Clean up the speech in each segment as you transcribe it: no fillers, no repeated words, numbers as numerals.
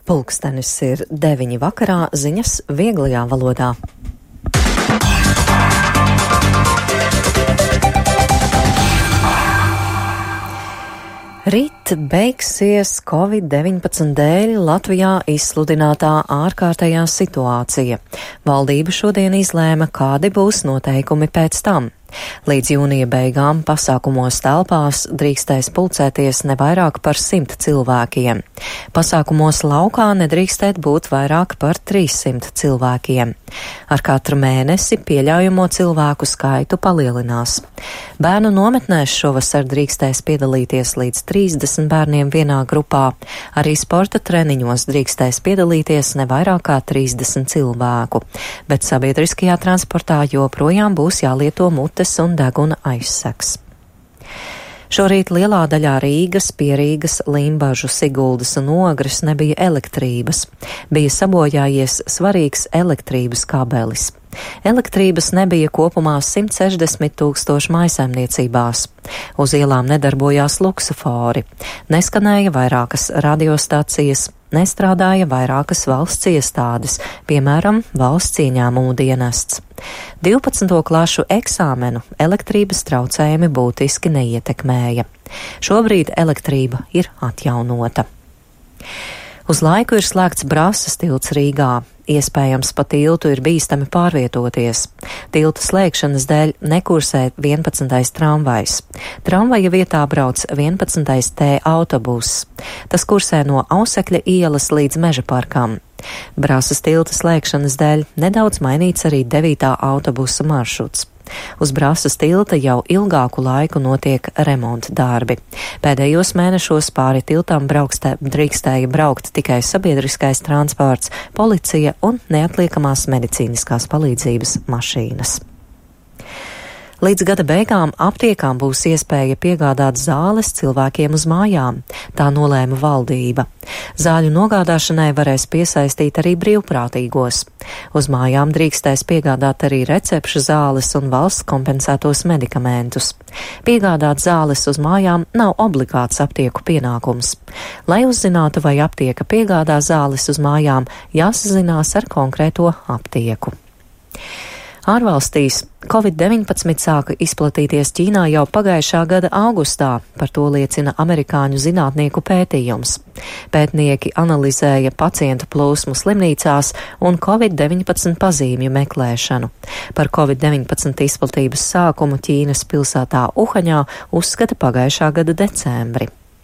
Pulkstenis ir 9 vakarā, ziņas vieglajā valodā. Rīt beigsies Covid-19 dēļ Latvijā izsludinātā ārkārtējā situācija. Valdība šodien izlēma, kādi būs noteikumi pēc tam. Līdz jūnija beigām pasākumos telpās drīkstēs pulcēties ne vairāk par 100 cilvēkiem. Pasākumos laukā nedrīkstēt būt vairāk par 300 cilvēkiem. Ar katru mēnesi pieļaujamo cilvēku skaitu palielinās. Bērnu nometnēs šovasar drīkstēs piedalīties līdz 30 bērniem vienā grupā. Arī sporta treniņos drīkstēs piedalīties ne vairāk kā 30 cilvēku. Bet sabiedriskajā transportā joprojām būs jālieto mutes un deguna aizsegs. Šorīt lielā daļā Rīgas, Pierīgas, Limbažu, Siguldas un Ogres nebija elektrības. Bija sabojājies svarīgs elektrības kabelis. Elektrības nebija kopumā 160 000 mājsaimniecībās. Uz ielām nedarbojās luksofori. Neskanēja vairākas radiostacijas, nestrādāja vairākas valsts iestādes, piemēram, valsts ieņēmumu dienests. 12. klašu eksāmenu elektrības traucējumi būtiski neietekmēja. Šobrīd elektrība ir atjaunota. Uz laiku ir slēgts Brasas tilts Rīgā. Iespējams, pa tiltu ir bīstami pārvietoties. Tilta slēgšanas dēļ nekursē 11. tramvajs. Tramvaja vietā brauc 11. T autobuss. Tas kursē no Ausekļa ielas līdz Meža parkam. Brasas tilta slēgšanas dēļ nedaudz mainīts arī 9. autobusa maršruts. Uz Brasas tilta jau ilgāku laiku notiek remonta darbi. Pēdējos mēnešos pāri tiltam drīkstēja braukt tikai sabiedriskais transports, policija un neatliekamās medicīniskās palīdzības mašīnas. Līdz gada beigām aptiekām būs iespēja piegādāt zāles cilvēkiem uz mājām. Tā nolēma valdība. Zāļu nogādāšanai varēs piesaistīt arī brīvprātīgos. Uz mājām drīkstēs piegādāt arī recepšu zāles un valsts kompensētos medikamentus. Piegādāt zāles uz mājām nav obligāts aptieku pienākums. Lai uzzinātu, vai aptieka piegādā zāles uz mājām, jāsazinās ar konkrēto aptieku. Ārvalstīs Covid-19 sāka izplatīties Ķīnā jau pagājušā gada augustā, par to liecina amerikāņu zinātnieku pētījums. Pētnieki analizēja pacientu plūsmu slimnīcās un Covid-19 pazīmju meklēšanu. Par Covid-19 izplatības sākumu Ķīnas pilsētā Uhaņā uzskata pagājušā gada decembri.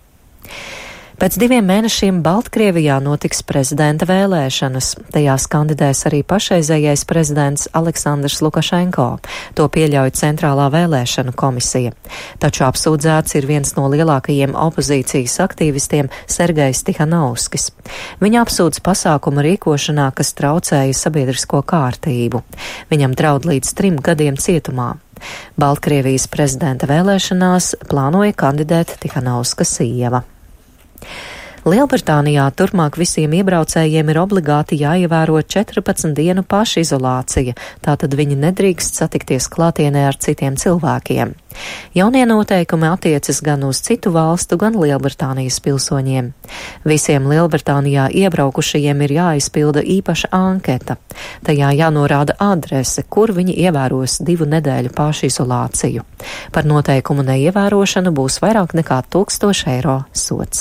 Pēc 2 mēnešiem Baltkrievijā notiks prezidenta vēlēšanas. Tajās kandidēs arī pašreizējais prezidents Aleksandrs Lukašenko. To pieļauj Centrālā vēlēšanu komisija. Taču apsūdzēts ir viens no lielākajiem opozīcijas aktīvistiem Sergejs Tihanovskis. Viņa apsūdz pasākumu rīkošanā, kas traucēja sabiedrisko kārtību. Viņam draud līdz 3 gadiem cietumā. Baltkrievijas prezidenta vēlēšanās plānoja kandidēt Tihanovska sieva. Lielbritānijā turpmāk visiem iebraucējiem ir obligāti jāievēro 14 dienu pašizolācija, tātad viņi nedrīkst satikties klātienē ar citiem cilvēkiem. Jaunie noteikumi attiecas gan uz citu valstu, gan Lielbritānijas pilsoņiem. Visiem Lielbritānijā iebraukušajiem ir jāizpilda īpaša anketa. Tajā jānorāda adrese, kur viņi ievēros 2 nedēļu pašizolāciju. Par noteikumu neievērošanu būs vairāk nekā 1000 eiro sods.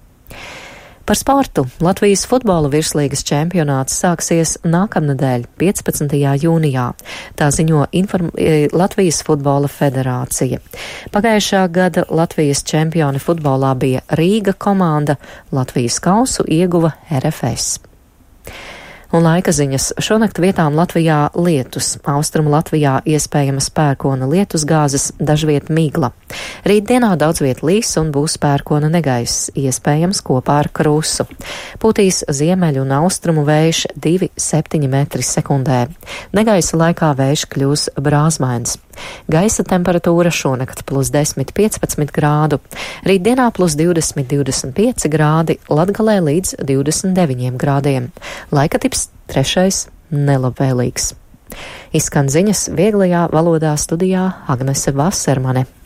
Par sportu Latvijas futbola virslīgas čempionāts sāksies nākamnedēļ, 15. jūnijā. Tā ziņo Latvijas futbola federācija. Pagājušā gada Latvijas čempioni futbolā bija Rīga komanda, Latvijas kausu ieguva RFS. Un laika ziņas. Šonakt vietām Latvijā lietus. Austrumu Latvijā iespējamas pērkona lietusgāzes, dažviet migla. Rītdienā daudz viet līs un būs pērkona negaiss, iespējams kopā ar krusu. Pūtīs ziemeļu un austrumu vējš 2,7 metri sekundē. Negaisa laikā vējš kļūs brāzmains. Gaisa temperatūra šonakt +10, 15 grādu. Rītdienā +20, 25 grādi, Latgalē līdz 29 grādiem. Laika tips 3. nelabvēlīgs. Izskan ziņas vieglajā valodā studijā Agnese Vasermane.